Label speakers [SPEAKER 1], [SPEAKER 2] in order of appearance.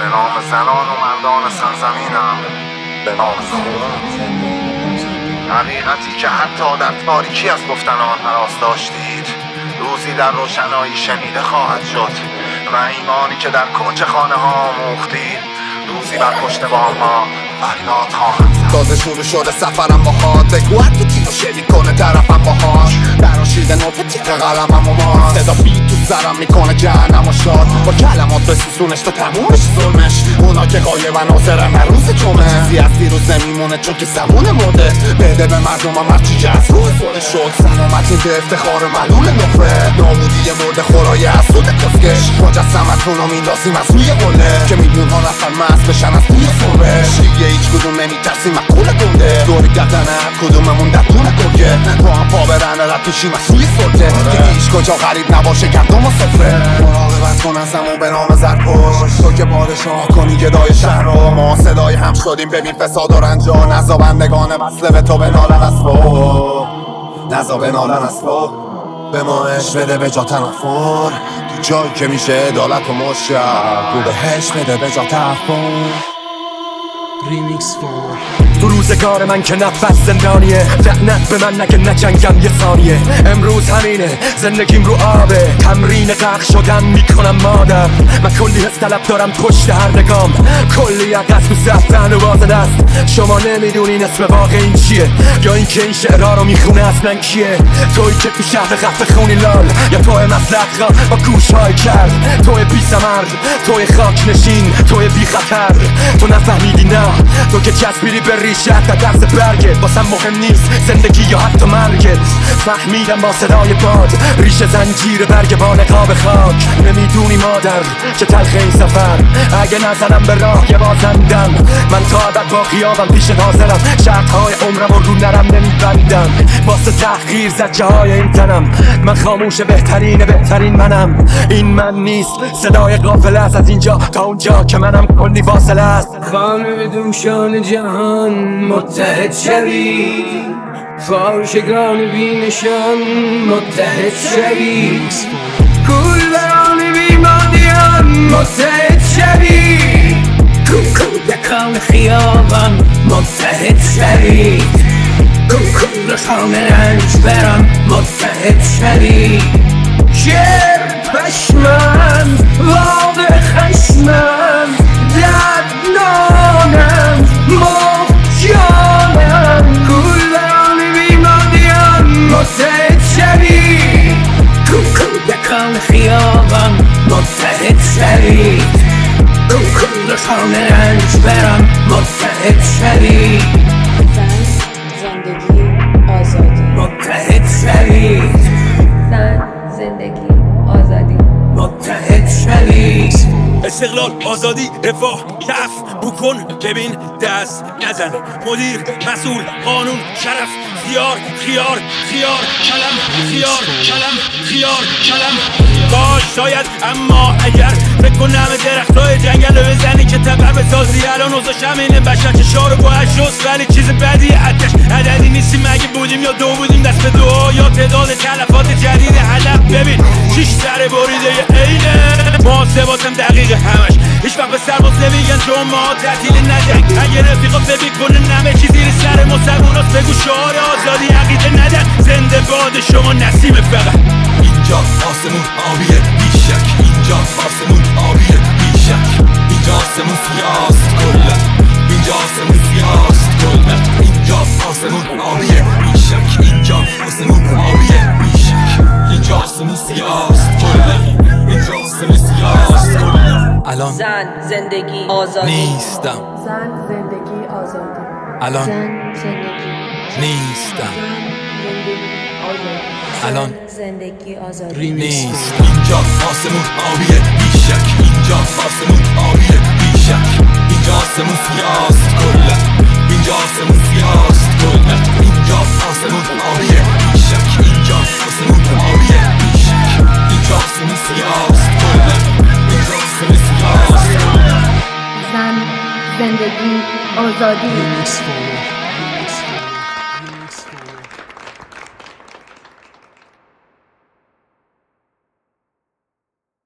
[SPEAKER 1] به نام زنان و مردان سرزمینم، به نام خون. حقیقتی که حتی در تاریکی از گفتن آن هراس داشتید روزی در روشنایی شنیده خواهد شد و ایمانی که در کنج خانه ها آموختید روزی بر پشت بام ها فریاد خواهد زد.
[SPEAKER 2] تازه شروع شده سفرم باهات، بگو هر کی تیغ شلیک کنه طرفم باهاش، دراشیده نوت تیغ قلمم و ماست، صدا بیت تو سرم میکنه جهنم و شاد، با کلمات بسوزونش تا تمومش ظلمش. اونا که غایبن حاضرن هر روز جمعه، چیزی از دیروزه میمونه چون که زبون مرده. بده به مردمم هرچی که از روح فوره شد، سلامت این به افتخار معلول نفره. نابودی مرده خورای حسود کسکش، مجسمتون رو میندازیم از روی قله که میلیون ها نفر مست بشن از توی صبحش. دیگه هیچ کدوم نمیترسیم از قول گنده، دوری گردن هر کدوممون در دونه گرگه، با هم پا برن رد پیشیم از روی سلطه. دیگه هیچ کجا غریب نباشه گندم و صفره. مراقبت کن ازم و به نام زرپوش، تو که پادشاه کنی گدای شهر رو، ما صدای هم شدیم ببین فساد و رنجا. نزا بندگان وصله به تو بنالن از تو، نزا بنالن از تو، به ما عشق بده به جا تنفر، تو جایی که میشه عدالت و مشکل، رو بهش بده به جا تفکر.
[SPEAKER 3] تو روزگار من که نفس زندانیه، لعنت به من نگه نجنگم یه ثانیه. امروز همینه زندگیم رو آبه، تمرین غرق شدن میکنم مادر. من کلی حس طلب دارم پشت هر نگام، کلی عقص تو زفتن و باز دست. شما نمیدونین اسم واقع این چیه، یا این که این شعرها رو میخونه اصلا کیه. توی که تو شهر خفه خونی لال، یا توی مسلق با گوشهای کرد، توی بی ثمر، توی خاک نشین، توی بی خطر. تو نفهمیدی نه، تو که چسبیدی به ریشه تا درس برگت، واسم مهم نیست زندگی یا حتی مرگت. فهمیدم با صدای باد ریشه زنجیر برگ با نقاب خاک. نمیدونی مادر چه تلخ این سفر، اگه نزنم به راه یه بازندم. من تا ابد با خیابم پیش حاضرم، شرطهای عمرم رو نرم نمیبندم. واسه تحقیر زجه های این تنم، من خاموش بهترین منم. این من نیست صدای قافله است، از اینجا تا اونجا که منم کلی فاصله است.
[SPEAKER 4] خانه بدون شان جهان متحد شوی، فاحشگان بی نشان متحد شوی، کولبران بی مادیان متحد شوی، کودکان خیابان متحد شوی، کودکان رنج بران متحد شوی. شعر پشمن واقع خشمن، دردنانم مخجانم، کولبران بیمادیان متحد شوی، کودکان خیابان متحد شوی، کودکان رنج بران متحد شوی.
[SPEAKER 5] زندگی آزادی،
[SPEAKER 4] متحد شوی،
[SPEAKER 5] زندگی آزادی،
[SPEAKER 4] متحد شوی.
[SPEAKER 3] استقلال، آزادی، رفاه، کف بکن ببین دست نزن. مدیر، مسئول، قانون، شرف، خیار کلم، خیار کلم. باش شاید اما اگر فکر کنم درختای جنگل رو بزنی که تبر بسازی. الان اوضاش همینه، بشر که شارو با شست، ولی چیز بدی آتش عددی نیستیم. اگه بودیم یا دو بودیم دست به دعا، یا تعداد تلفات جدید حلب. ببین 6 سر بریده عینه، محاسباتم دقیقه همش. هیچ وقت به سرباز نمیگن جمعه تعطیل نجنگ. اگه رفیقا فکر کنه نمه چیزی زیر سر مسلموناست، بگو شعار آزادی عقیده ندن. زنده باد شما نسیم فقط.
[SPEAKER 6] اینجا آسمون آبیه بیشک، اینجا آسمون آبیه بیشک، اینجا آسمون سیاست کلا، اینجا آسمون سیاست کلا، اینجا آسمون آبیه بیشک، اینجا آسمون آبیه بیشک، اینجا آسمون سیاست کلا، اینجا آسمون سیاست کلا.
[SPEAKER 3] الان
[SPEAKER 5] زن، زندگی، آزادی
[SPEAKER 3] نیستم،
[SPEAKER 5] زن، زندگی، آزادی،
[SPEAKER 3] الان
[SPEAKER 5] زن، زندگی،
[SPEAKER 3] نیستم، الان
[SPEAKER 5] زندگی، آزادی.
[SPEAKER 3] نیست.
[SPEAKER 6] اینجا آسمون آبیه بیشک، اینجا آسمون آبیه بیشک، اینجا آسمون سیاست کلا، اینجا آسمون سیاست کلا، اینجا آسمون آبیه بیشک، اینجا آسمون آبیه بیشک، اینجا آسمون سیاست کلا، اینجا آسمون سیاست کلا.
[SPEAKER 5] زن، زندگی، آزادی.